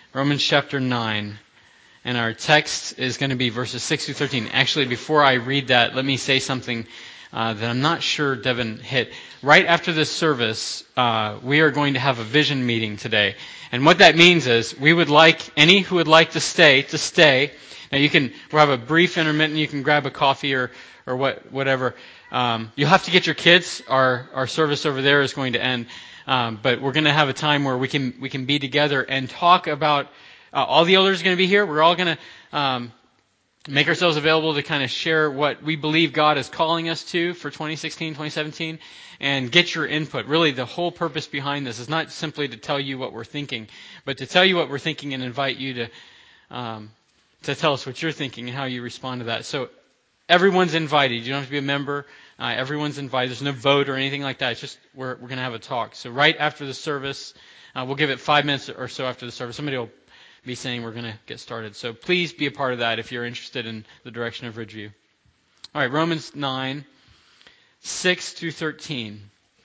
Romans chapter 9. And our text is going to be verses 6 through 13. Actually, before I read that, let me say something that I'm not sure Devin hit. Right after this service, we are going to have a vision meeting today. And what that means is we would like any who would like to stay. Now we'll have a brief intermittent, you can grab a coffee or whatever. You'll have to get your kids. Our service over there is going to end. But we're going to have a time where we can be together and talk about all the elders are going to be here. We're all going to make ourselves available to kind of share what we believe God is calling us to for 2016, 2017, and get your input. Really, the whole purpose behind this is not simply to tell you what we're thinking, but to tell you what we're thinking and invite you to tell us what you're thinking and how you respond to that. So everyone's invited. You don't have to be a member. Everyone's invited. There's no vote or anything like that. It's just we're going to have a talk. So right after the service, we'll give it 5 minutes or so after the service. Somebody will be saying we're going to get started. So please be a part of that if you're interested in the direction of Ridgeview. All right, Romans 9, 6 through 13.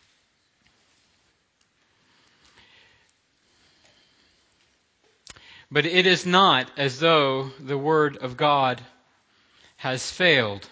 But it is not as though the word of God has failed.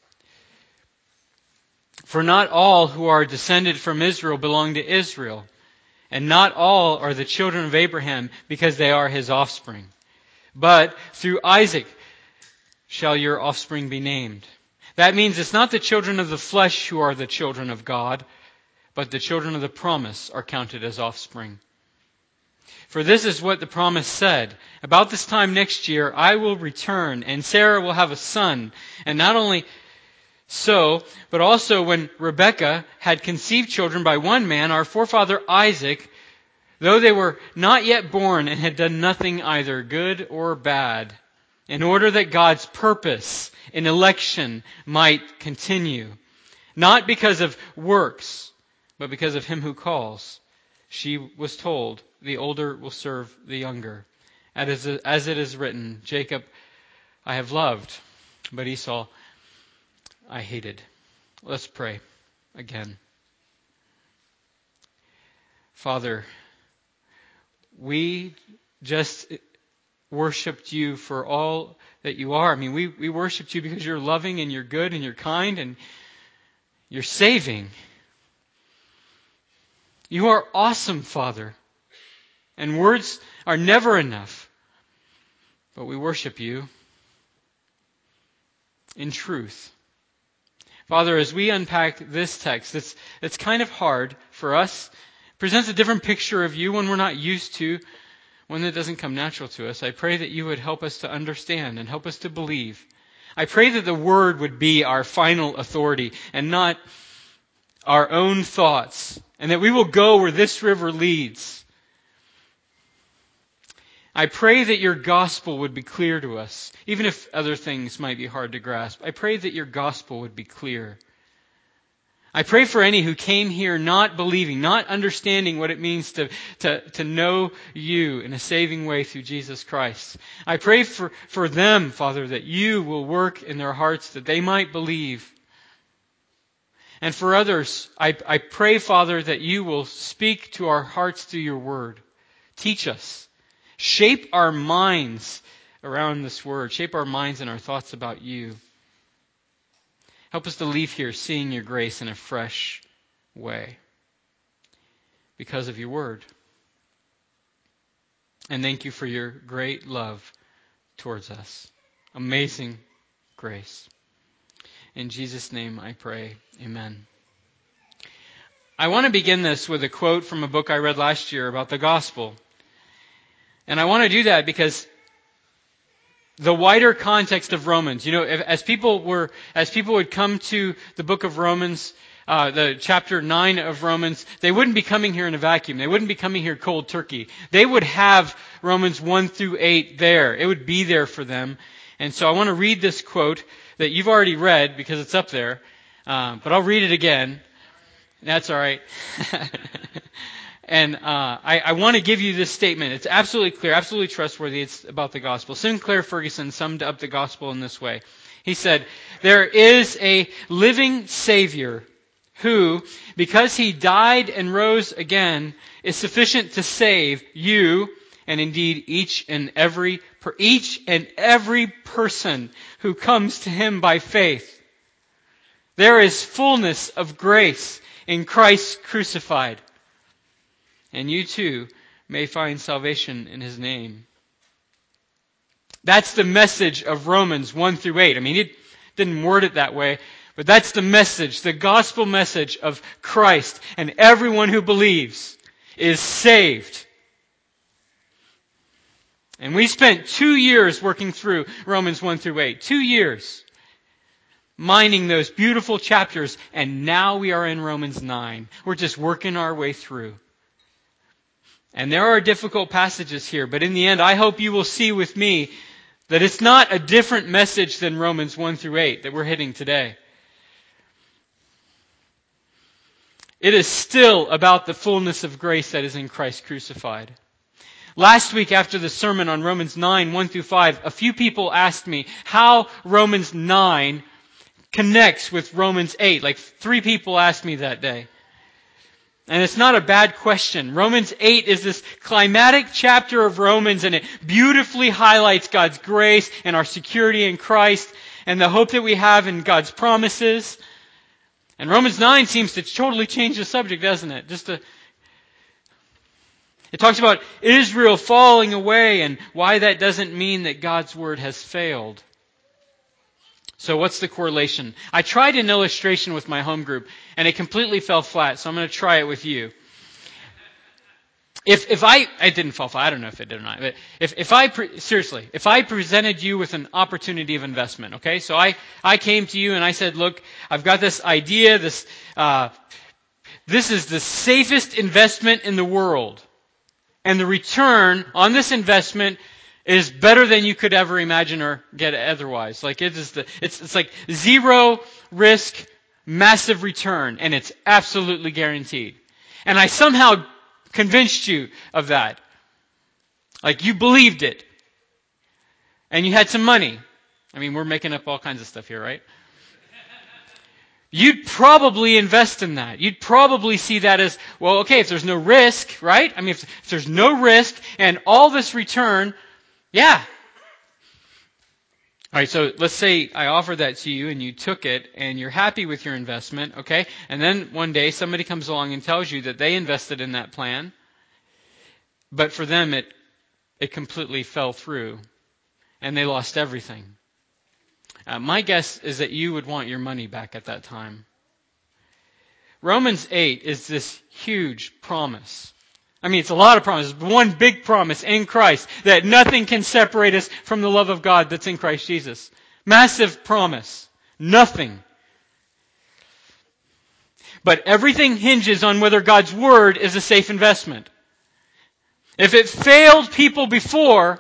For not all who are descended from Israel belong to Israel, and not all are the children of Abraham because they are his offspring. But through Isaac shall your offspring be named. That means it's not the children of the flesh who are the children of God, but the children of the promise are counted as offspring. For this is what the promise said. About this time next year I will return, and Sarah will have a son. And not only so, but also when Rebekah had conceived children by one man, our forefather Isaac, though they were not yet born and had done nothing either good or bad, in order that God's purpose in election might continue, not because of works, but because of him who calls. She was told, the older will serve the younger. As it is written, Jacob I have loved, but Esau I hated. Let's pray again. Father, we just worshiped you for all that you are. I mean, we worshiped you because you're loving and you're good and you're kind and you're saving. You are awesome, Father. And words are never enough. But we worship you in truth. Father, as we unpack this text, it's kind of hard for us. It presents a different picture of you, one we're not used to, one that doesn't come natural to us. I pray that you would help us to understand and help us to believe. I pray that the Word would be our final authority and not our own thoughts, and that we will go where this river leads. I pray that your gospel would be clear to us, even if other things might be hard to grasp. I pray that your gospel would be clear. I pray for any who came here not believing, not understanding what it means to know you in a saving way through Jesus Christ. I pray for them, Father, that you will work in their hearts that they might believe. And for others, I pray, Father, that you will speak to our hearts through your word. Teach us. Shape our minds around this word. Shape our minds and our thoughts about you. Help us to leave here seeing your grace in a fresh way because of your word. And thank you for your great love towards us. Amazing grace. In Jesus' name I pray. Amen. I want to begin this with a quote from a book I read last year about the gospel. And I want to do that because the wider context of Romans, as people would come to the book of Romans, the chapter 9 of Romans, they wouldn't be coming here in a vacuum. They wouldn't be coming here cold turkey. They would have Romans 1 through 8 there. It would be there for them. And so I want to read this quote that you've already read because it's up there. But I'll read it again. That's all right. And I want to give you this statement. It's absolutely clear, absolutely trustworthy. It's about the gospel. Sinclair Ferguson summed up the gospel in this way. He said, there is a living Savior who, because he died and rose again, is sufficient to save you and indeed each and every person who comes to Him by faith. There is fullness of grace in Christ crucified. And you too may find salvation in His name. That's the message of Romans 1 through 8. I mean, it didn't word it that way, but that's the message, the gospel message of Christ. And everyone who believes is saved. And we spent 2 years working through Romans 1 through 8. 2 years. Mining those beautiful chapters. And now we are in Romans 9. We're just working our way through. And there are difficult passages here. But in the end, I hope you will see with me that it's not a different message than Romans 1 through 8 that we're hitting today. It is still about the fullness of grace that is in Christ crucified. Last week after the sermon on Romans 9, 1 through 5, a few people asked me how Romans 9 connects with Romans 8. Like 3 people asked me that day. And it's not a bad question. Romans 8 is this climatic chapter of Romans, and it beautifully highlights God's grace and our security in Christ and the hope that we have in God's promises. And Romans 9 seems to totally change the subject, doesn't it? It talks about Israel falling away and why that doesn't mean that God's word has failed. So what's the correlation? I tried an illustration with my home group and it completely fell flat, so I'm going to try it with you. It didn't fall flat, I don't know if it did or not, but if I presented you with an opportunity of investment, okay? So I came to you and I said, look, I've got this idea, this is the safest investment in the world. And the return on this investment is better than you could ever imagine or get otherwise. Like it's like zero risk, massive return, and it's absolutely guaranteed. And I somehow convinced you of that. Like you believed it. And you had some money. I mean, we're making up all kinds of stuff here, right? You'd probably invest in that. You'd probably see that as, well, okay, if there's no risk, right? I mean, if there's no risk and all this return, yeah. All right, so let's say I offered that to you and you took it and you're happy with your investment, okay? And then one day somebody comes along and tells you that they invested in that plan, but for them it completely fell through and they lost everything. My guess is that you would want your money back at that time. Romans 8 is this huge promise. I mean, it's a lot of promises, but one big promise in Christ, that nothing can separate us from the love of God that's in Christ Jesus. Massive promise. Nothing. But everything hinges on whether God's Word is a safe investment. If it failed people before,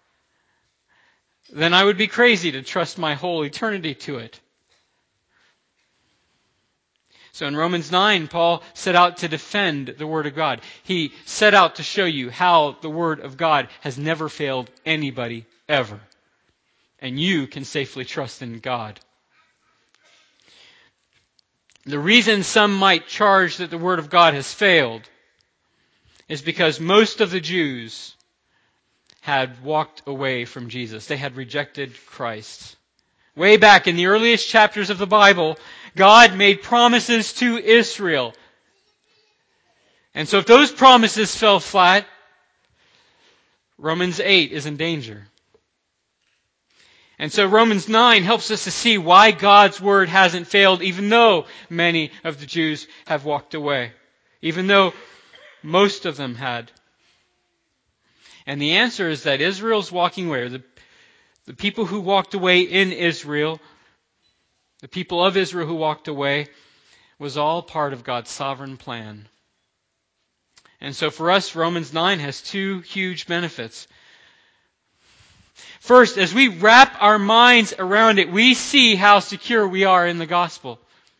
then I would be crazy to trust my whole eternity to it. So in Romans 9, Paul set out to defend the Word of God. He set out to show you how the Word of God has never failed anybody ever. And you can safely trust in God. The reason some might charge that the Word of God has failed is because most of the Jews had walked away from Jesus. They had rejected Christ. Way back in the earliest chapters of the Bible, God made promises to Israel. And so if those promises fell flat, Romans 8 is in danger. And so Romans 9 helps us to see why God's Word hasn't failed, even though many of the Jews have walked away. Even though most of them had. And the answer is that Israel's walking away, the people who walked away in Israel, the people of Israel who walked away, was all part of God's sovereign plan. And so for us, Romans 9 has 2 huge benefits. First, as we wrap our minds around it, we see how secure we are in the gospel.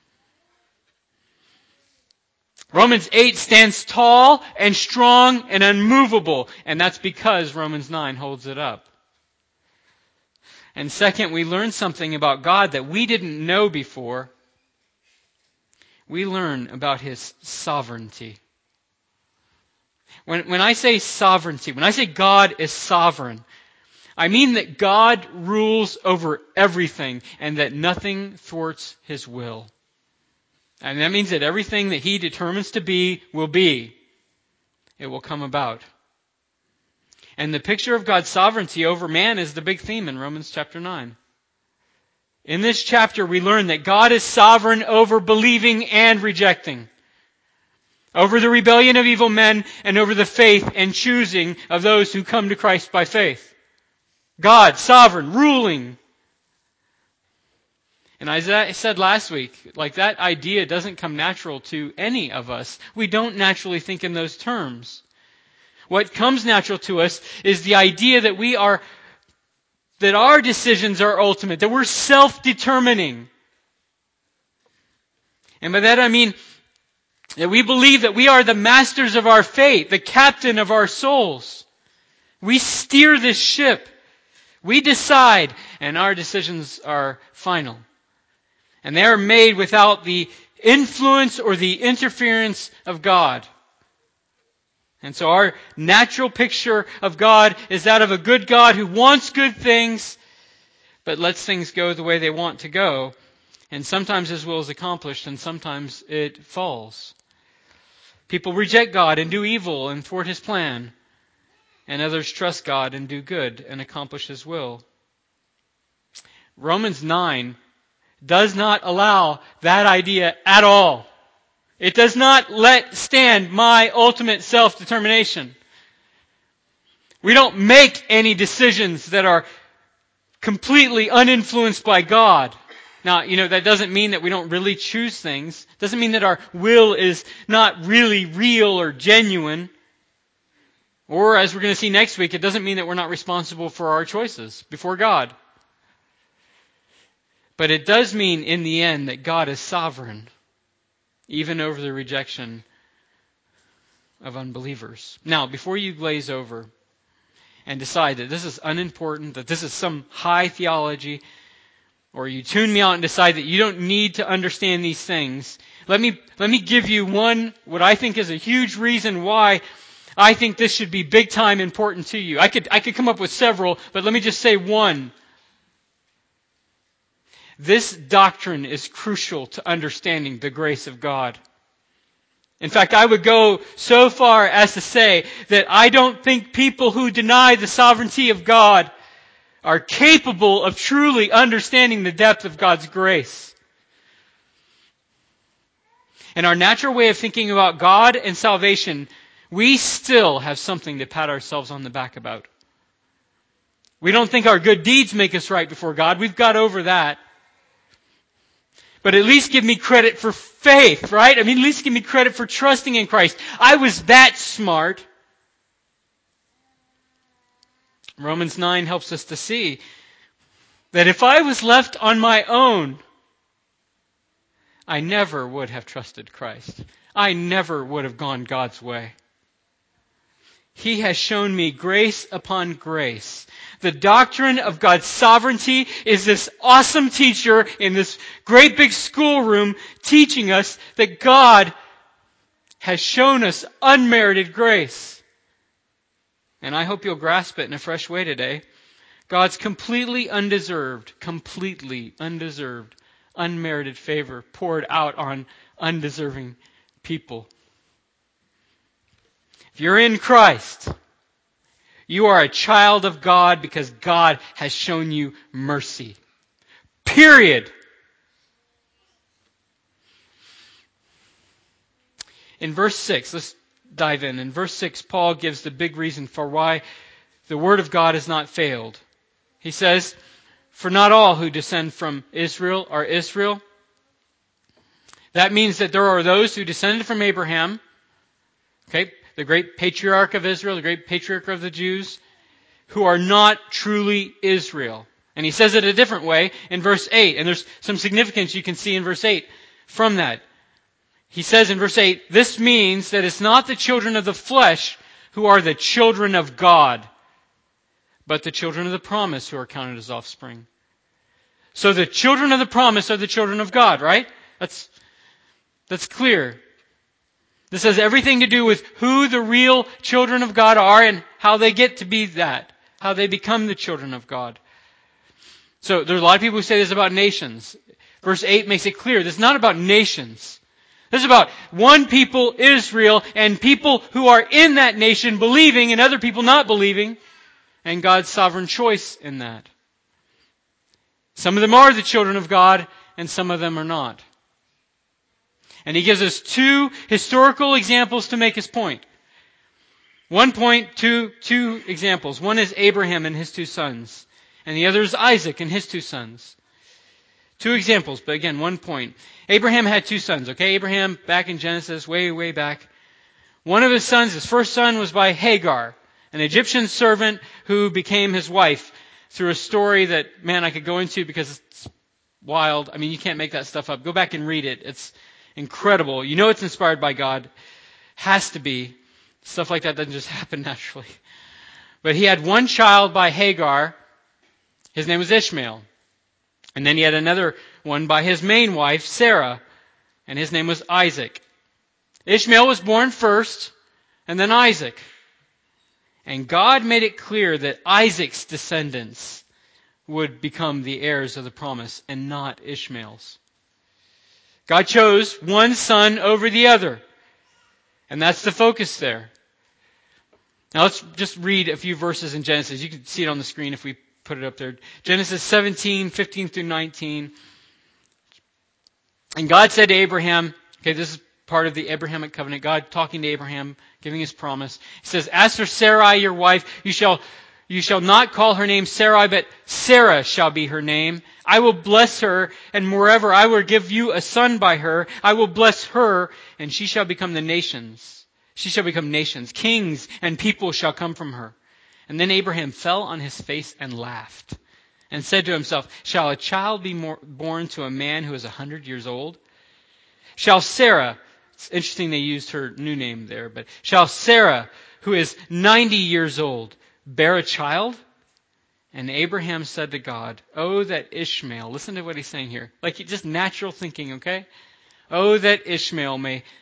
Romans 8 stands tall and strong and unmovable, and that's because Romans 9 holds it up. And second, we learn something about God that we didn't know before. We learn about His sovereignty. When I say sovereignty, when I say God is sovereign, I mean that God rules over everything and that nothing thwarts His will. And that means that everything that He determines to be will be. It will come about. And the picture of God's sovereignty over man is the big theme in Romans chapter 9. In this chapter, we learn that God is sovereign over believing and rejecting, over the rebellion of evil men and over the faith and choosing of those who come to Christ by faith. God, sovereign, ruling. And as I said last week, like that idea doesn't come natural to any of us. We don't naturally think in those terms. What comes natural to us is the idea that that our decisions are ultimate, that we're self-determining. And by that I mean that we believe that we are the masters of our fate, the captain of our souls. We steer this ship. We decide, and our decisions are final. And they are made without the influence or the interference of God. And so our natural picture of God is that of a good God who wants good things, but lets things go the way they want to go. And sometimes His will is accomplished, and sometimes it falls. People reject God and do evil and thwart His plan. And others trust God and do good and accomplish His will. Romans 9 does not allow that idea at all. It does not let stand my ultimate self-determination. We don't make any decisions that are completely uninfluenced by God. Now, that doesn't mean that we don't really choose things. It doesn't mean that our will is not really real or genuine. Or, as we're going to see next week, it doesn't mean that we're not responsible for our choices before God. But it does mean, in the end, that God is sovereign, even over the rejection of unbelievers. Now, before you glaze over and decide that this is unimportant, that this is some high theology, or you tune me out and decide that you don't need to understand these things, let me give you one, what I think is a huge reason why I think this should be big time important to you. I could come up with several, but let me just say one. This doctrine is crucial to understanding the grace of God. In fact, I would go so far as to say that I don't think people who deny the sovereignty of God are capable of truly understanding the depth of God's grace. In our natural way of thinking about God and salvation, we still have something to pat ourselves on the back about. We don't think our good deeds make us right before God. We've got over that. But at least give me credit for faith, right? At least give me credit for trusting in Christ. I was that smart. Romans 9 helps us to see that if I was left on my own, I never would have trusted Christ. I never would have gone God's way. He has shown me grace upon grace. The doctrine of God's sovereignty is this awesome teacher in this great big schoolroom teaching us that God has shown us unmerited grace. And I hope you'll grasp it in a fresh way today. God's completely undeserved, unmerited favor poured out on undeserving people. If you're in Christ, you are a child of God because God has shown you mercy. Period. In verse 6, let's dive in. In verse 6, Paul gives the big reason for why the Word of God has not failed. He says, "For not all who descend from Israel are Israel." That means that there are those who descended from Abraham, okay, the great patriarch of Israel, the great patriarch of the Jews, who are not truly Israel. And he says it a different way in verse 8. And there's some significance you can see in verse 8 from that. He says in verse 8, this means that it's not the children of the flesh who are the children of God, but the children of the promise who are counted as offspring. So the children of the promise are the children of God, right? That's clear. This has everything to do with who the real children of God are and how they get to be that, how they become the children of God. So there's a lot of people who say this about nations. Verse 8 makes it clear this is not about nations. This is about one people, Israel, and people who are in that nation believing and other people not believing, and God's sovereign choice in that. Some of them are the children of God, and some of them are not. And he gives us two historical examples to make his point. One point, two examples. One is Abraham and his two sons, and the other is Isaac and his two sons. Two examples, but again, one point. Abraham had two sons, okay? Abraham, back in Genesis, way back. One of his sons, his first son, was by Hagar, an Egyptian servant who became his wife through a story that, man, I could go into because it's wild. I mean, you can't make that stuff up. Go back and read it. It's incredible. You know it's inspired by God. Has to be. Stuff like that doesn't just happen naturally. But he had one child by Hagar. His name was Ishmael. And then he had another one by his main wife, Sarah. And his name was Isaac. Ishmael was born first, and then Isaac. And God made it clear that Isaac's descendants would become the heirs of the promise and not Ishmael's. God chose one son over the other. And that's the focus there. Now let's just read a few verses in Genesis. You can see it on the screen if we put it up there. Genesis 17, 15 through 19. And God said to Abraham, okay, this is part of the Abrahamic covenant. God talking to Abraham, giving his promise. He says, as for Sarai, your wife, you shall not call her name Sarai, but Sarah shall be her name. I will bless her, and moreover, I will give you a son by her. I will bless her, and she shall become the nations. She shall become nations. Kings and people shall come from her. And then Abraham fell on his face and laughed, and said to himself, shall a child be born to a man who is 100 years old? Shall Sarah, it's interesting they used her new name there, but shall Sarah, who is 90 years old, bear a child? And Abraham said to God, oh, that Ishmael, listen to what he's saying here, like just natural thinking, okay? Oh, that Ishmael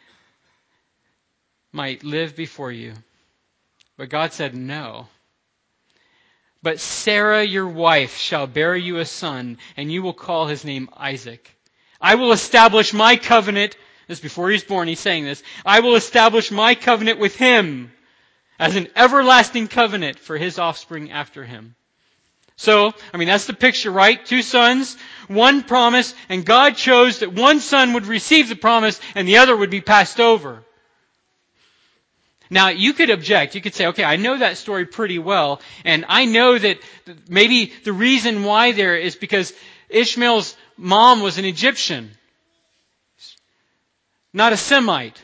might live before you. But God said, no. But Sarah, your wife, shall bear you a son, and you will call his name Isaac. I will establish my covenant, this is before he's born, he's saying this, I will establish my covenant with him as an everlasting covenant for his offspring after him. So, that's the picture, right? Two sons, one promise, and God chose that one son would receive the promise and the other would be passed over. Now, you could object. You could say, okay, I know that story pretty well, and I know that maybe the reason why there is because Ishmael's mom was an Egyptian, not a Semite.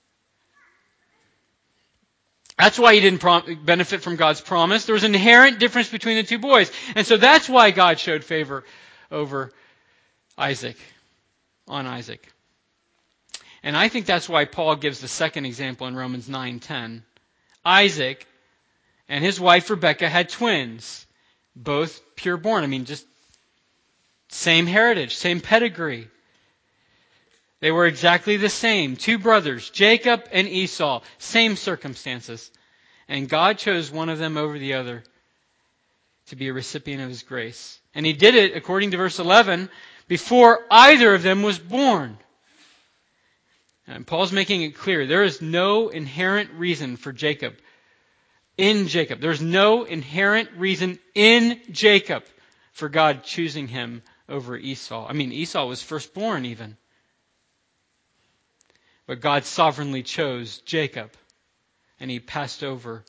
That's why he didn't benefit from God's promise. There was an inherent difference between the two boys. And so that's why God showed favor over Isaac, on Isaac. And I think that's why Paul gives the second example in Romans 9:10. Isaac and his wife Rebekah had twins, both pure born. Just same heritage, same pedigree. They were exactly the same. Two brothers, Jacob and Esau, same circumstances. And God chose one of them over the other to be a recipient of his grace. And he did it, according to verse 11, before either of them was born. And Paul's making it clear, there is no inherent reason for Jacob. In Jacob. There's no inherent reason in Jacob for God choosing him over Esau. Esau was firstborn even. But God sovereignly chose Jacob. And he passed over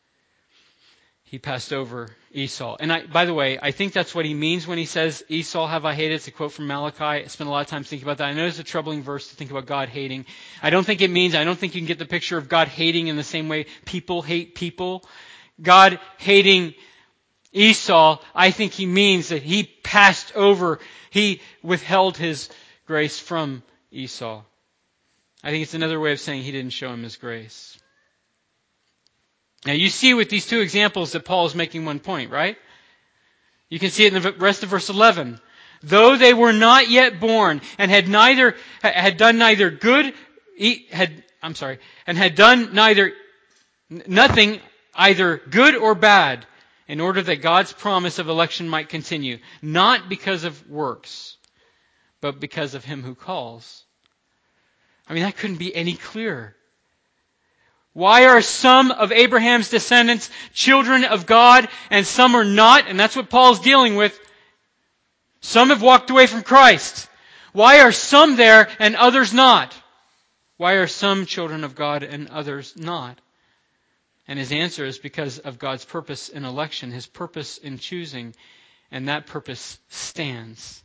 Esau. And by the way, I think that's what he means when he says, Esau have I hated. It's a quote from Malachi. I spent a lot of time thinking about that. I know it's a troubling verse to think about God hating. I don't think you can get the picture of God hating in the same way people hate people. God hating Esau, I think he means that he passed over, he withheld his grace from Esau. I think it's another way of saying he didn't show him his grace. Now you see with these two examples that Paul is making one point, right? You can see it in the rest of verse 11. Though they were not yet born and had done neither good and had done nothing either good or bad, in order that God's promise of election might continue, not because of works, but because of him who calls. I mean, that couldn't be any clearer. Why are some of Abraham's descendants children of God and some are not? And that's what Paul's dealing with. Some have walked away from Christ. Why are some there and others not? Why are some children of God and others not? And his answer is because of God's purpose in election, his purpose in choosing, and that purpose stands.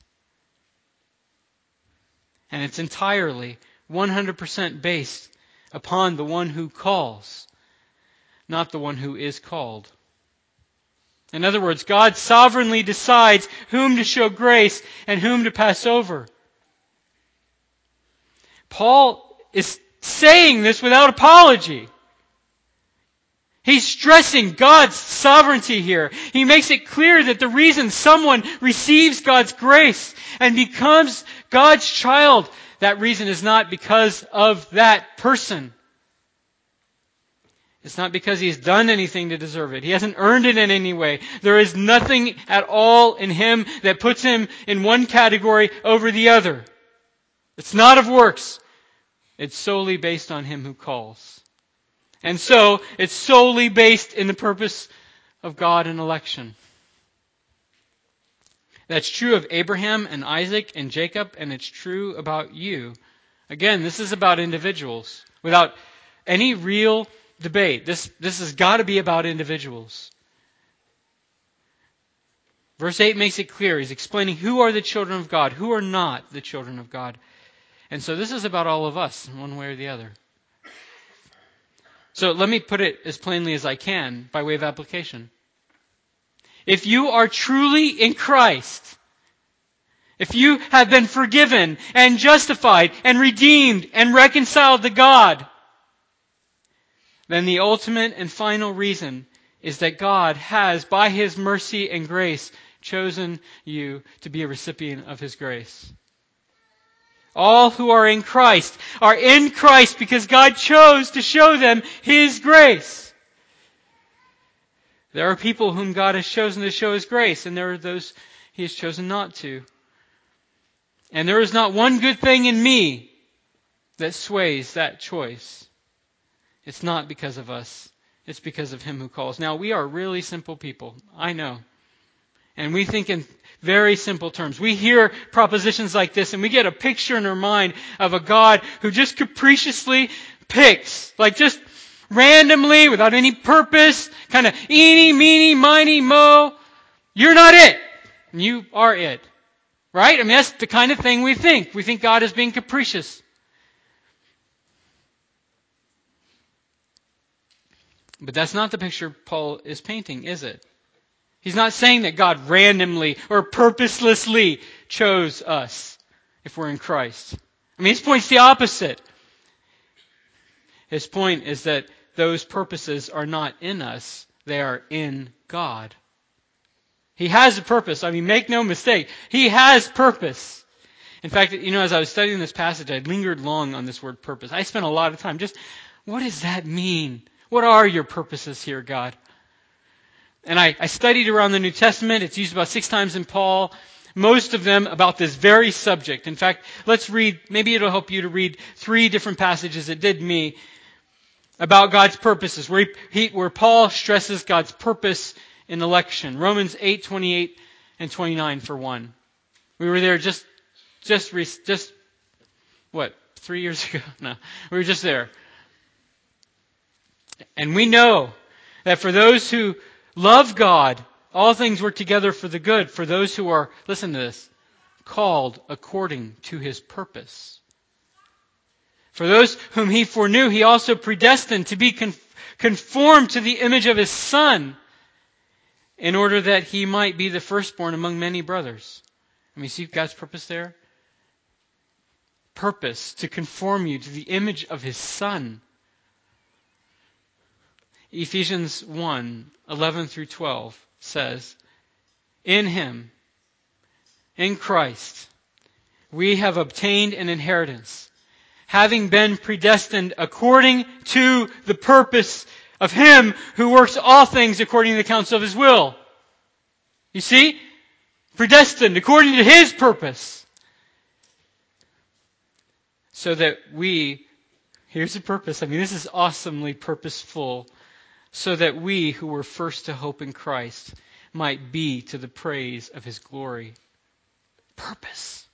And it's entirely, 100% based upon the one who calls, not the one who is called. In other words, God sovereignly decides whom to show grace and whom to pass over. Paul is saying this without apology. He's stressing God's sovereignty here. He makes it clear that the reason someone receives God's grace and becomes God's child, that reason is not because of that person. It's not because he's done anything to deserve it. He hasn't earned it in any way. There is nothing at all in him that puts him in one category over the other. It's not of works. It's solely based on him who calls. And so, it's solely based in the purpose of God in election. That's true of Abraham and Isaac and Jacob, and it's true about you. Again, this is about individuals. Without any real debate, this has got to be about individuals. Verse 8 makes it clear. He's explaining who are the children of God, who are not the children of God. And so this is about all of us in one way or the other. So let me put it as plainly as I can by way of application. If you are truly in Christ, if you have been forgiven and justified and redeemed and reconciled to God, then the ultimate and final reason is that God has, by His mercy and grace, chosen you to be a recipient of His grace. All who are in Christ because God chose to show them His grace. There are people whom God has chosen to show His grace, and there are those He has chosen not to. And there is not one good thing in me that sways that choice. It's not because of us. It's because of Him who calls. Now, we are really simple people. I know. And we think in very simple terms. We hear propositions like this and we get a picture in our mind of a God who just capriciously picks, like just randomly, without any purpose, kind of eeny, meeny, miny, mo. You're not it. And you are it. Right? I mean, that's the kind of thing we think. We think God is being capricious. But that's not the picture Paul is painting, is it? He's not saying that God randomly or purposelessly chose us if we're in Christ. I mean, his point's the opposite. His point is that those purposes are not in us. They are in God. He has a purpose. I mean, make no mistake. He has purpose. In fact, as I was studying this passage, I lingered long on this word purpose. I spent a lot of time just, what does that mean? What are your purposes here, God? And I studied around the New Testament. It's used about 6 times in Paul. Most of them about this very subject. In fact, let's read, maybe it'll help you to read 3 different passages, it did me, about God's purposes, where Paul stresses God's purpose in election. Romans 8:28 and 29 for one. We were there just 3 years ago? No, we were just there. And we know that for those who love God, all things work together for the good, for those who are, listen to this, called according to His purpose. For those whom He foreknew, He also predestined to be conformed to the image of His Son, in order that He might be the firstborn among many brothers. I mean, see God's purpose there? Purpose to conform you to the image of His Son. Ephesians 1:11 through 12 says, in Him, in Christ, we have obtained an inheritance, having been predestined according to the purpose of Him who works all things according to the counsel of His will. You see? Predestined according to His purpose. So that we, here's the purpose. I mean, this is awesomely purposeful. So that we who were first to hope in Christ might be to the praise of His glory. Purpose.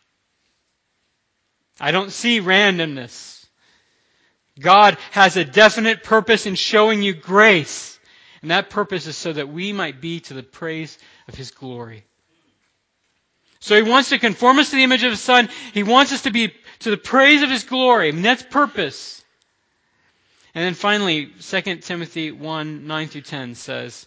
I don't see randomness. God has a definite purpose in showing you grace. And that purpose is so that we might be to the praise of His glory. So He wants to conform us to the image of His Son. He wants us to be to the praise of His glory. I mean, that's purpose. And then finally, 2 Timothy 1, 9 through 10 says,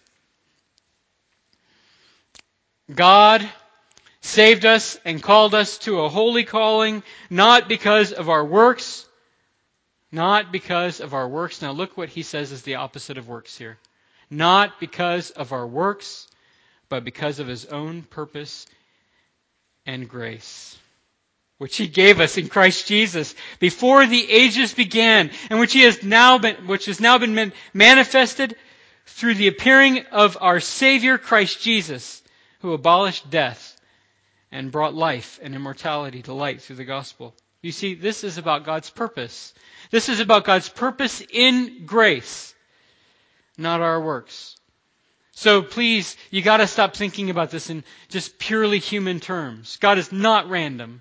God saved us and called us to a holy calling, not because of our works. Not because of our works. Now look what he says is the opposite of works here. Not because of our works, but because of His own purpose and grace, which He gave us in Christ Jesus before the ages began, and which has now been manifested through the appearing of our Savior Christ Jesus, who abolished death and brought life and immortality to light through the gospel. You see, this is about God's purpose. This is about God's purpose in grace, not our works. So please, you got to stop thinking about this in just purely human terms. God is not random.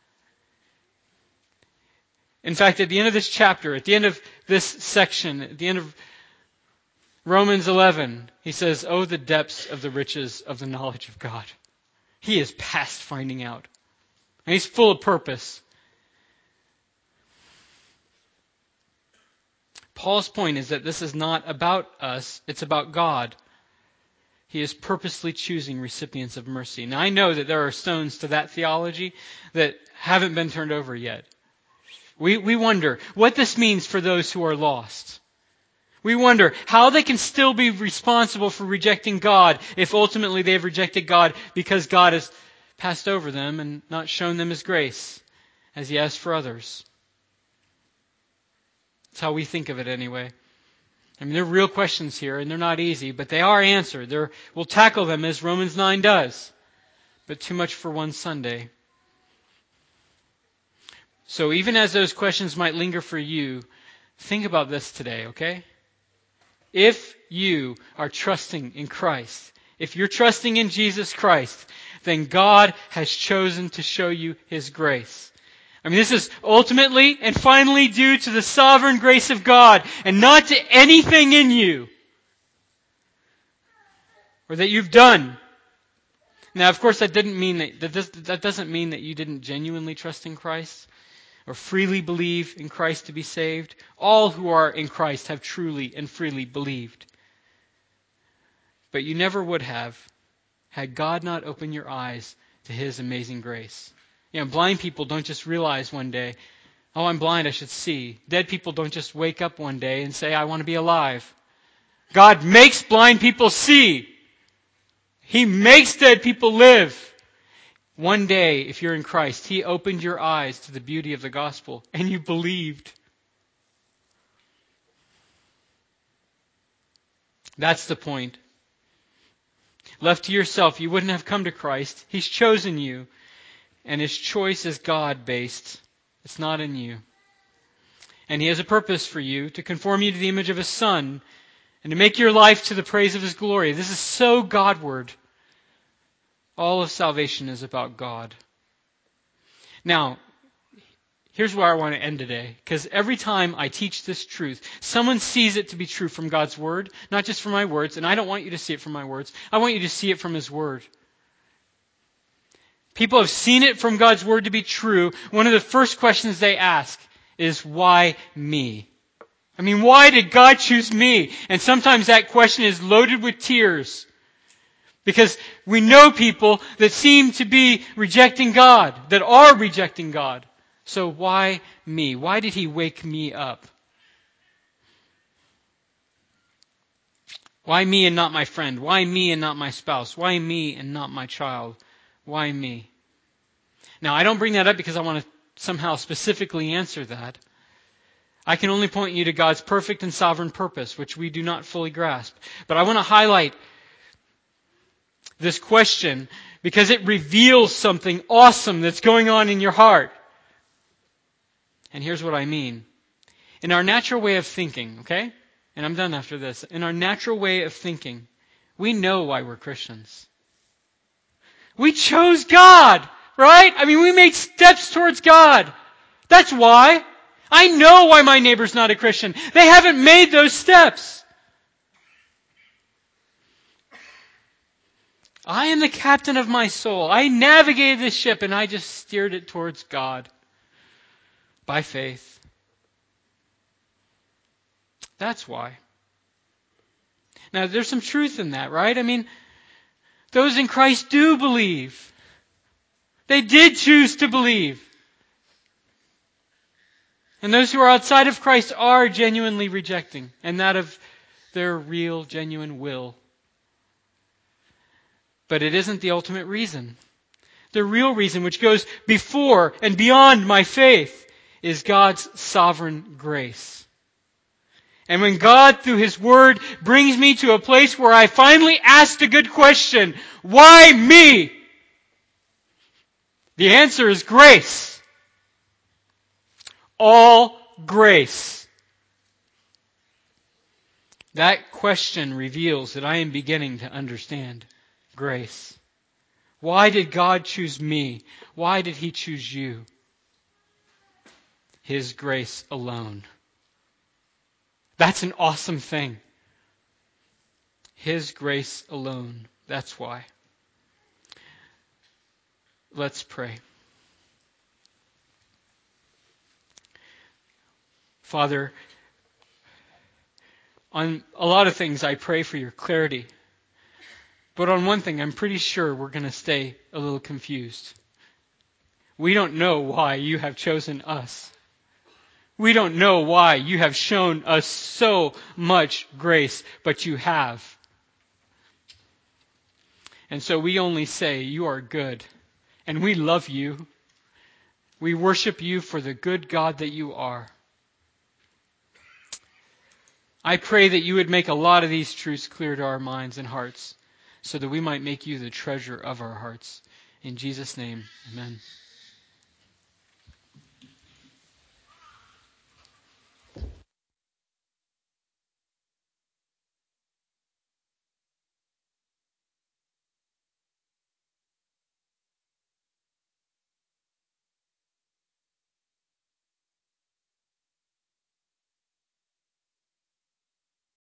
In fact, at the end of this chapter, at the end of this section, at the end of Romans 11, he says, "Oh, the depths of the riches of the knowledge of God." He is past finding out. And He's full of purpose. Paul's point is that this is not about us, it's about God. He is purposely choosing recipients of mercy. Now I know that there are stones to that theology that haven't been turned over yet. We wonder what this means for those who are lost. We wonder how they can still be responsible for rejecting God if ultimately they have rejected God because God has passed over them and not shown them His grace as He has for others. That's how we think of it anyway. I mean, there are real questions here, and they're not easy, but they are answered. We'll tackle them as Romans 9 does. But too much for one Sunday. So even as those questions might linger for you, think about this today, okay? If you are trusting in Christ, if you're trusting in Jesus Christ, then God has chosen to show you His grace. I mean, this is ultimately and finally due to the sovereign grace of God and not to anything in you or that you've done. Now, of course, that doesn't mean that you didn't genuinely trust in Christ or freely believe in Christ to be saved. All who are in Christ have truly and freely believed. But you never would have had God not open your eyes to His amazing grace. You know, blind people don't just realize one day, "Oh, I'm blind, I should see." Dead people don't just wake up one day and say, "I want to be alive." God makes blind people see. He makes dead people live. One day, if you're in Christ, He opened your eyes to the beauty of the gospel, and you believed. That's the point. Left to yourself, you wouldn't have come to Christ. He's chosen you. And His choice is God-based. It's not in you. And He has a purpose for you, to conform you to the image of His Son, and to make your life to the praise of His glory. This is so Godward. All of salvation is about God. Now, here's where I want to end today, because every time I teach this truth, someone sees it to be true from God's Word, not just from my words, and I don't want you to see it from my words. I want you to see it from His Word. People have seen it from God's Word to be true. One of the first questions they ask is, why me? I mean, why did God choose me? And sometimes that question is loaded with tears. Because we know people that seem to be rejecting God, that are rejecting God. So why me? Why did He wake me up? Why me and not my friend? Why me and not my spouse? Why me and not my child? Why me? Now, I don't bring that up because I want to somehow specifically answer that. I can only point you to God's perfect and sovereign purpose, which we do not fully grasp. But I want to highlight this question because it reveals something awesome that's going on in your heart. And here's what I mean. In our natural way of thinking, okay? And I'm done after this. In our natural way of thinking, we know why we're Christians. We chose God, right? I mean, we made steps towards God. That's why. I know why my neighbor's not a Christian. They haven't made those steps. I am the captain of my soul. I navigated this ship and I just steered it towards God by faith. That's why. Now, there's some truth in that, right? I mean, those in Christ do believe. They did choose to believe. And those who are outside of Christ are genuinely rejecting, and that of their real, genuine will. But it isn't the ultimate reason. The real reason, which goes before and beyond my faith, is God's sovereign grace. And when God, through His Word, brings me to a place where I finally ask the good question, why me? The answer is grace. All grace. That question reveals that I am beginning to understand grace. Why did God choose me? Why did He choose you? His grace alone. That's an awesome thing. His grace alone. That's why. Let's pray. Father, on a lot of things I pray for your clarity. But on one thing I'm pretty sure we're going to stay a little confused. We don't know why you have chosen us. We don't know why you have shown us so much grace, but you have. And so we only say you are good, and we love you. We worship you for the good God that you are. I pray that you would make a lot of these truths clear to our minds and hearts so that we might make you the treasure of our hearts. In Jesus' name, amen.